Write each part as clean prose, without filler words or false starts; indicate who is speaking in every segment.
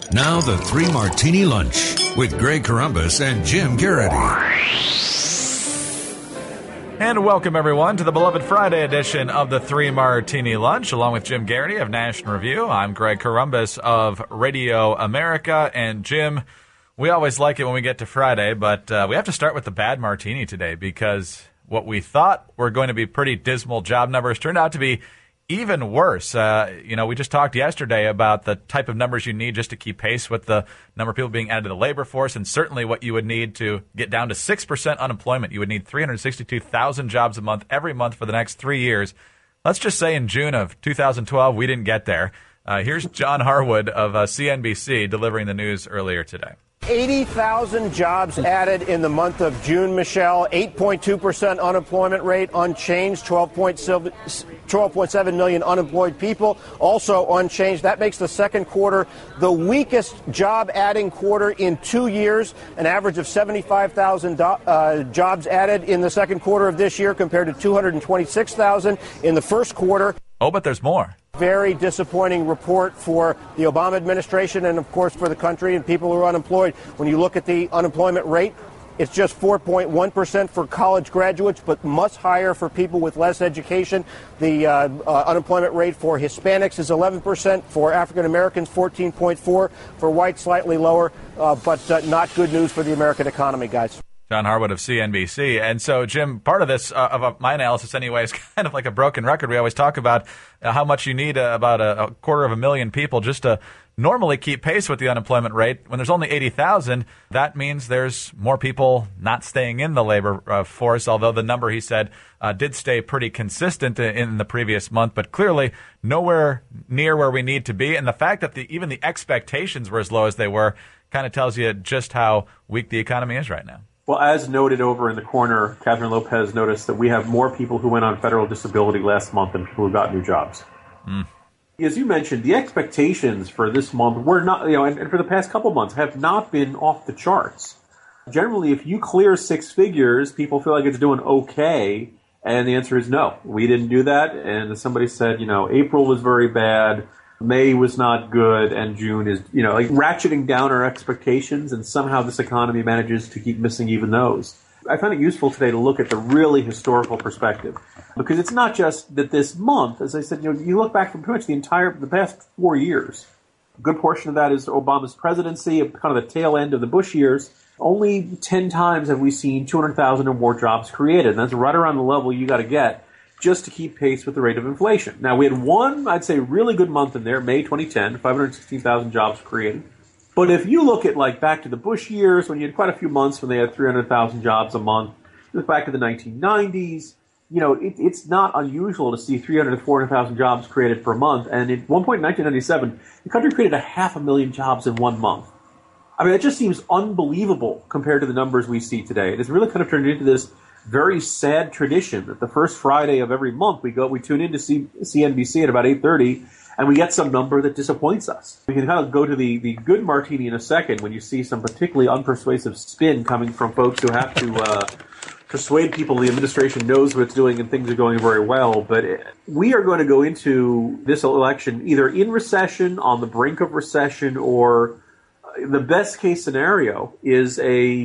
Speaker 1: Now the Three Martini Lunch with Greg Corombos and Jim Garrity.
Speaker 2: And welcome, everyone, to the beloved Friday edition of the Three Martini Lunch, along with Jim Garrity of National Review. I'm Greg Corombos of Radio America. And, Jim, we always like it when we get to Friday, but we have to start with the bad martini today because what we thought were going to be pretty dismal job numbers turned out to be even worse. We just talked yesterday about the type of numbers you need just to keep pace with the number of people being added to the labor force, and certainly what you would need to get down to 6% unemployment. You would need 362,000 jobs a month every month for the next 3 years. Let's just say in June of 2012, we didn't get there. Here's John Harwood of CNBC delivering the news earlier today.
Speaker 3: 80,000 jobs added in the month of June, Michelle. 8.2% unemployment rate, unchanged. 12.7 million unemployed people, also unchanged. That makes the second quarter the weakest job-adding quarter in 2 years, an average of 75,000 jobs added in the second quarter of this year compared to 226,000 in the first quarter.
Speaker 2: Oh, but there's more.
Speaker 3: Very disappointing report for the Obama administration and, of course, for the country and people who are unemployed. When you look at the unemployment rate, it's just 4.1% for college graduates, but much higher for people with less education. The unemployment rate for Hispanics is 11%, for African Americans 14.4%, for whites slightly lower, but not good news for the American economy, guys.
Speaker 2: John Harwood of CNBC. And so, Jim, part of this, of my analysis anyway, is kind of like a broken record. We always talk about how much you need, about a 250,000 people just to normally keep pace with the unemployment rate. When there's only 80,000, that means there's more people not staying in the labor force, although the number, he said, did stay pretty consistent in the previous month, but clearly nowhere near where we need to be. And the fact that even the expectations were as low as they were kind of tells you just how weak the economy is right now.
Speaker 4: Well, as noted over in the corner, Catherine Lopez noticed that we have more people who went on federal disability last month than people who got new jobs. As you mentioned, the expectations for this month were not, and for the past couple months have not been off the charts. Generally, if you clear six figures, people feel like it's doing okay, and the answer is no. We didn't do that, and somebody said, April was very bad, May was not good, and June is, ratcheting down our expectations, and somehow this economy manages to keep missing even those. I found it useful today to look at the really historical perspective, because it's not just that this month, as I said, you look back from pretty much the past 4 years. A good portion of that is Obama's presidency, kind of the tail end of the Bush years. Only 10 times have we seen 200,000 or more jobs created, and that's right around the level you got to get just to keep pace with the rate of inflation. Now, we had one, I'd say, really good month in there, May 2010, 516,000 jobs created. But if you look at, back to the Bush years, when you had quite a few months when they had 300,000 jobs a month, you look back to the 1990s, it's not unusual to see 300,000 to 400,000 jobs created per month. And at one point in 1997, the country created 500,000 jobs in 1 month. I mean, it just seems unbelievable compared to the numbers we see today. It has really kind of turned into this very sad tradition that the first Friday of every month we tune in to CNBC at about 8:30 and we get some number that disappoints us. We can kind of go to the good martini in a second when you see some particularly unpersuasive spin coming from folks who have to persuade people the administration knows what it's doing and things are going very well. But we are going to go into this election either in recession, on the brink of recession, or the best case scenario is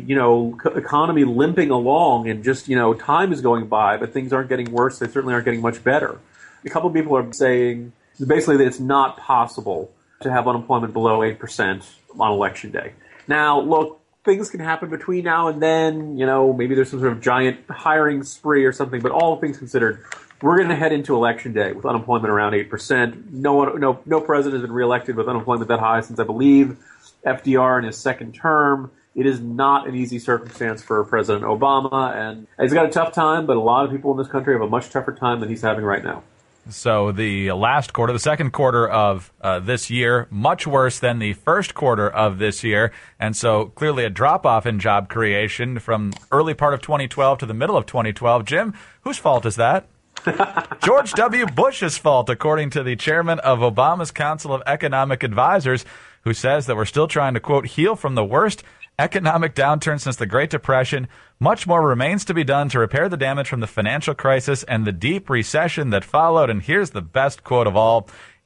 Speaker 4: economy limping along and just, time is going by, but things aren't getting worse. They certainly aren't getting much better. A couple of people are saying basically that it's not possible to have unemployment below 8% on election day. Now, look, things can happen between now and then. Maybe there's some sort of giant hiring spree or something, but all things considered, we're going to head into election day with unemployment around 8%. No president has been reelected with unemployment that high since, I believe, FDR in his second term. It is not an easy circumstance for President Obama, and he's got a tough time, but a lot of people in this country have a much tougher time than he's having right now.
Speaker 2: So the last quarter, the second quarter of this year, much worse than the first quarter of this year, and so clearly a drop-off in job creation from early part of 2012 to the middle of 2012. Jim, whose fault is that? George W. Bush's fault, according to the chairman of Obama's Council of Economic Advisors, who says that we're still trying to, quote, heal from the worst economic downturn since the Great Depression. Much more remains to be done to repair the damage from the financial crisis and the deep recession that followed. And here's the best quote of all.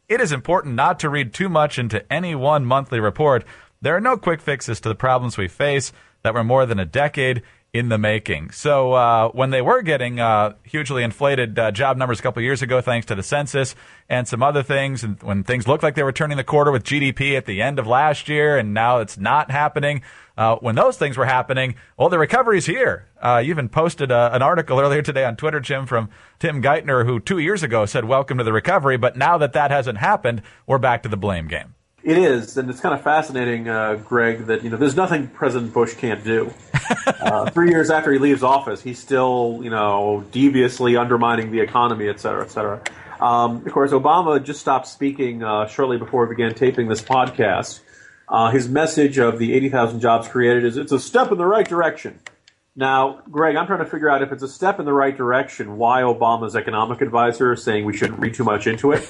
Speaker 2: it is important not to read too much into any one monthly report. There are no quick fixes to the problems we face that were more than a decade in the making. So when they were getting hugely inflated job numbers a couple of years ago, thanks to the census and some other things, and when things looked like they were turning the quarter with GDP at the end of last year, and now it's not happening, when those things were happening, well, the recovery's here. You even posted an article earlier today on Twitter, Jim, from Tim Geithner, who 2 years ago said, welcome to the recovery, but now that hasn't happened, we're back to the blame game.
Speaker 4: It is, and it's kind of fascinating, Greg, that there's nothing President Bush can't do. 3 years after he leaves office, he's still, deviously undermining the economy, et cetera, et cetera. Of course, Obama just stopped speaking shortly before we began taping this podcast. His message of the 80,000 jobs created is, it's a step in the right direction. Now, Greg, I'm trying to figure out if it's a step in the right direction, why Obama's economic advisor is saying we shouldn't read too much into it.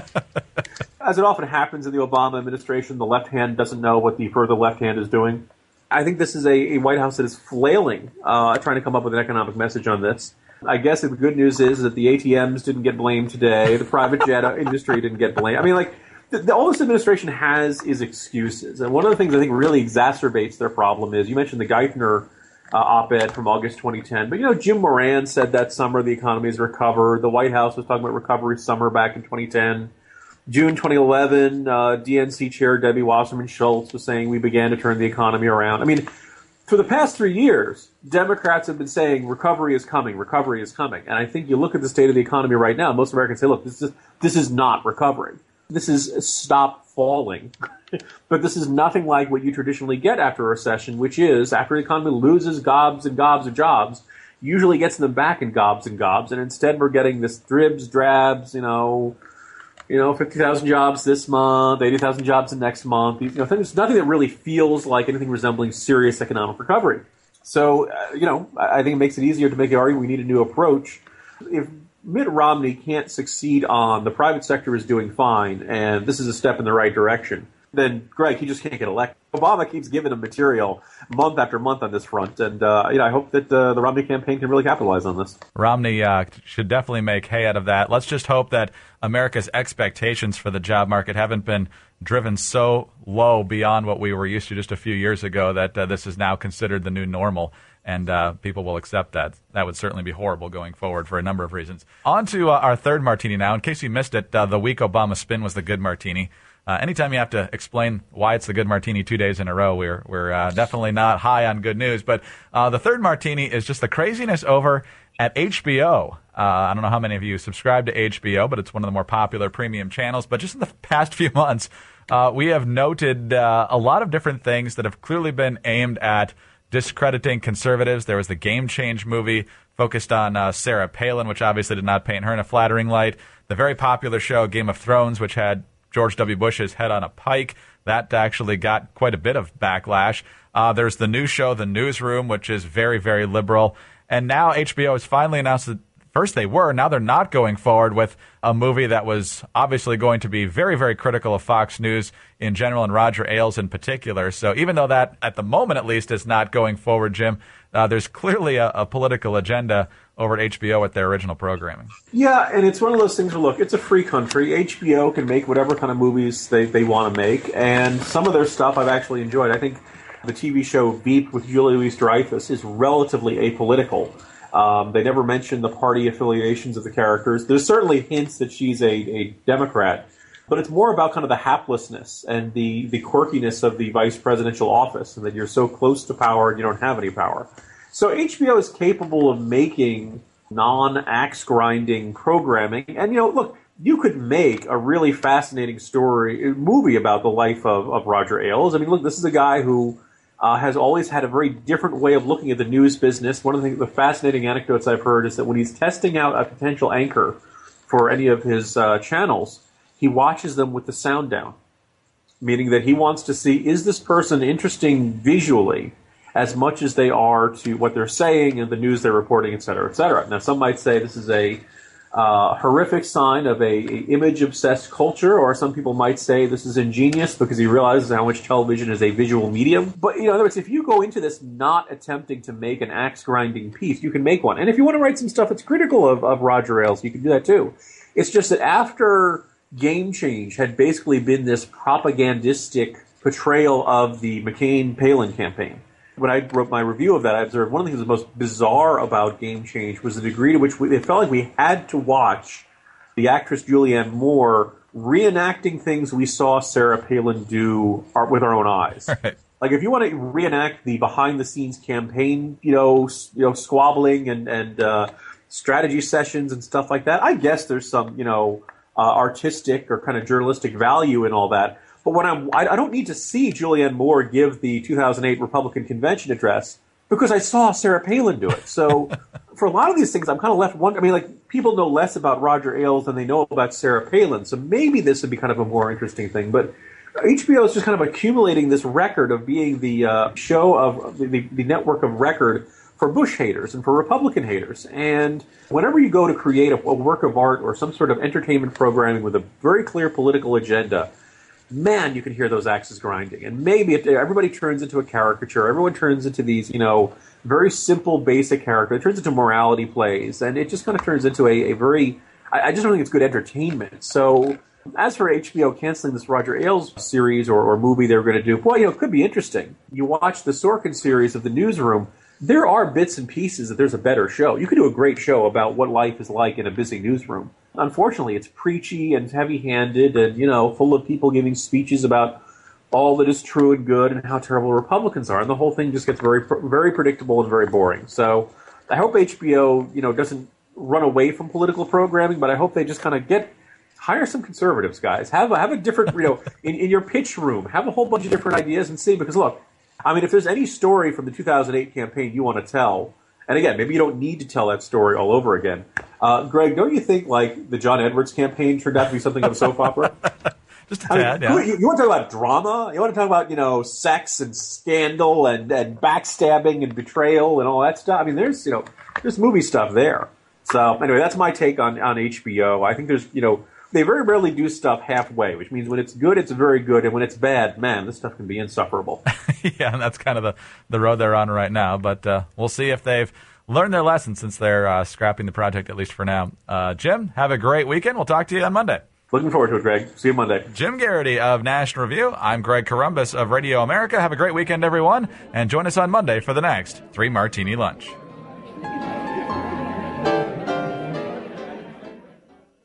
Speaker 4: As it often happens in the Obama administration, the left hand doesn't know what the further left hand is doing. I think this is a White House that is flailing, trying to come up with an economic message on this. I guess the good news is that the ATMs didn't get blamed today. The private jet industry didn't get blamed. I mean, all this administration has is excuses. And one of the things I think really exacerbates their problem is, you mentioned the Geithner op-ed from August 2010. But, Jim Moran said that summer the economy has recovered. The White House was talking about recovery summer back in 2010. June 2011, DNC Chair Debbie Wasserman Schultz was saying we began to turn the economy around. I mean, for the past 3 years, Democrats have been saying recovery is coming, recovery is coming. And I think you look at the state of the economy right now, most Americans say, look, this is not recovery. This is stop falling. But this is nothing like what you traditionally get after a recession, which is after the economy loses gobs and gobs of jobs, usually gets them back in gobs and gobs. And instead we're getting this dribs, drabs, 50,000 jobs this month, 80,000 jobs the next month. There's nothing that really feels like anything resembling serious economic recovery. So, I think it makes it easier to make the argument we need a new approach. If Mitt Romney can't succeed on the private sector is doing fine, and this is a step in the right direction, then, Greg, he just can't get elected. Obama keeps giving him material month after month on this front, and I hope that the Romney campaign can really capitalize on this.
Speaker 2: Romney should definitely make hay out of that. Let's just hope that America's expectations for the job market haven't been driven so low beyond what we were used to just a few years ago that this is now considered the new normal, and people will accept that. That would certainly be horrible going forward for a number of reasons. On to our third martini now. In case you missed it, the weak Obama spin was the good martini. Anytime you have to explain why it's the good martini 2 days in a row, we're definitely not high on good news. But the third martini is just the craziness over at HBO. I don't know how many of you subscribe to HBO, but it's one of the more popular premium channels. But just in the past few months, we have noted a lot of different things that have clearly been aimed at discrediting conservatives. There was the Game Change movie focused on Sarah Palin, which obviously did not paint her in a flattering light. The very popular show Game of Thrones, which had George W. Bush's head on a pike. That actually got quite a bit of backlash. There's the new show, The Newsroom, which is very, very liberal. And now HBO has finally announced that first they were, now they're not going forward with a movie that was obviously going to be very, very critical of Fox News in general and Roger Ailes in particular. So even though that, at the moment at least, is not going forward, Jim, there's clearly a political agenda over at HBO with their original programming. Yeah,
Speaker 4: and it's one of those things where, look, it's a free country. HBO can make whatever kind of movies they want to make, and some of their stuff I've actually enjoyed. I think the TV show Veep with Julia Louis-Dreyfus is relatively apolitical. They never mention the party affiliations of the characters. There's certainly hints that she's a Democrat, but it's more about kind of the haplessness and the quirkiness of the vice presidential office, and that you're so close to power and you don't have any power. So HBO is capable of making non-axe grinding programming, and look, you could make a really fascinating movie about the life of Roger Ailes. I mean, look, this is a guy who has always had a very different way of looking at the news business. One of the fascinating anecdotes I've heard is that when he's testing out a potential anchor for any of his channels, he watches them with the sound down, meaning that he wants to see, is this person interesting visually as much as they are to what they're saying and the news they're reporting, et cetera, et cetera. Now, some might say this is a horrific sign of a image-obsessed culture, or some people might say this is ingenious because he realizes how much television is a visual medium. But, in other words, if you go into this not attempting to make an axe-grinding piece, you can make one. And if you want to write some stuff that's critical of Roger Ailes, you can do that too. It's just that after Game Change had basically been this propagandistic portrayal of the McCain-Palin campaign. When I wrote my review of that, I observed one of the things that was most bizarre about Game Change was the degree to which it felt like we had to watch the actress Julianne Moore reenacting things we saw Sarah Palin do with our own eyes.
Speaker 2: Right.
Speaker 4: Like, if you want to reenact the behind-the-scenes campaign, squabbling and strategy sessions and stuff like that, I guess there's some, artistic or kind of journalistic value in all that. But when I don't need to see Julianne Moore give the 2008 Republican convention address because I saw Sarah Palin do it. So for a lot of these things, I'm kind of left wondering. I mean, like, people know less about Roger Ailes than they know about Sarah Palin. So maybe this would be kind of a more interesting thing. But HBO is just kind of accumulating this record of being the show of the network of record for Bush haters and for Republican haters. And whenever you go to create a work of art or some sort of entertainment programming with a very clear political agenda, man, you can hear those axes grinding. And maybe if everybody turns into a caricature, everyone turns into these, very simple, basic character. It turns into morality plays, and it just kind of turns into a very, I just don't think it's good entertainment. So as for HBO canceling this Roger Ailes series or movie they were going to do, boy, it could be interesting. You watch the Sorkin series of The Newsroom, there are bits and pieces that there's a better show. You could do a great show about what life is like in a busy newsroom. Unfortunately, it's preachy and heavy-handed and, full of people giving speeches about all that is true and good and how terrible Republicans are. And the whole thing just gets very, very predictable and very boring. So I hope HBO, doesn't run away from political programming, but I hope they just kind of hire some conservatives, guys. Have a different, in your pitch room, have a whole bunch of different ideas and see. Because, look, I mean, if there's any story from the 2008 campaign you want to tell, and again, maybe you don't need to tell that story all over again. Greg, don't you think, like, the John Edwards campaign turned out to be something of a soap opera?
Speaker 2: Just a tad, yeah.
Speaker 4: You want to talk about drama? You want to talk about, sex and scandal and backstabbing and betrayal and all that stuff? I mean, there's movie stuff there. So, anyway, that's my take on HBO. I think there's, they very rarely do stuff halfway, which means when it's good, it's very good, and when it's bad, man, this stuff can be insufferable.
Speaker 2: Yeah, and that's kind of the road they're on right now. But we'll see if they've learned their lesson since they're scrapping the project, at least for now. Jim, have a great weekend. We'll talk to you on Monday.
Speaker 4: Looking forward to it, Greg. See you Monday.
Speaker 2: Jim Garrity of National Review. I'm Greg Corombos of Radio America. Have a great weekend, everyone, and join us on Monday for the next 3 Martini Lunch.